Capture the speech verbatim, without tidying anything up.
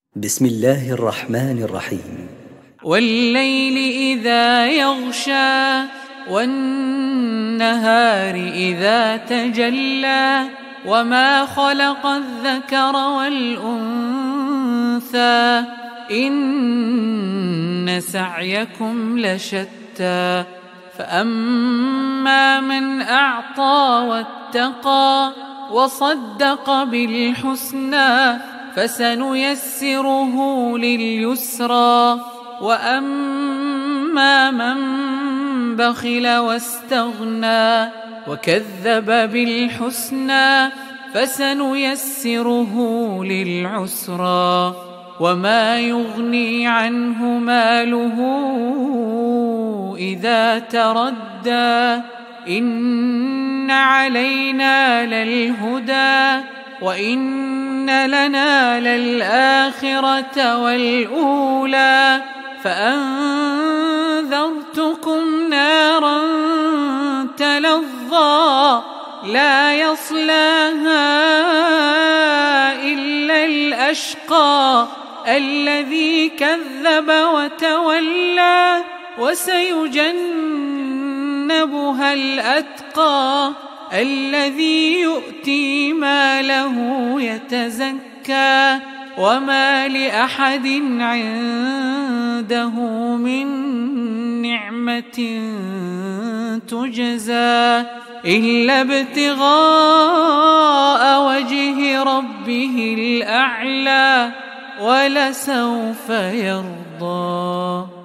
بسم الله الرحمن الرحيم. والليل إذا يغشى والنهار إذا تجلى وما خلق الذكر والأنثى إن سعيكم لشتى فأما من أعطى واتقى وصدق بالحسنى فسنيسره لليسرى وأما من بخل واستغنى وكذب بالحسنى فسنيسره للعسرى وما يغني عنه ماله إذا تردى إن علينا للهدى وإن لنا للآخرة والأولى فأنذرتكم نارا تلظى لا يصلاها إلا الأشقى الذي كذب وتولى وسيجنبها الأتقى الذي يؤتي ماله يتزكى وما لأحد عنده من نعمة تجزى إلا ابتغاء وجه ربه الأعلى ولسوف يرضى.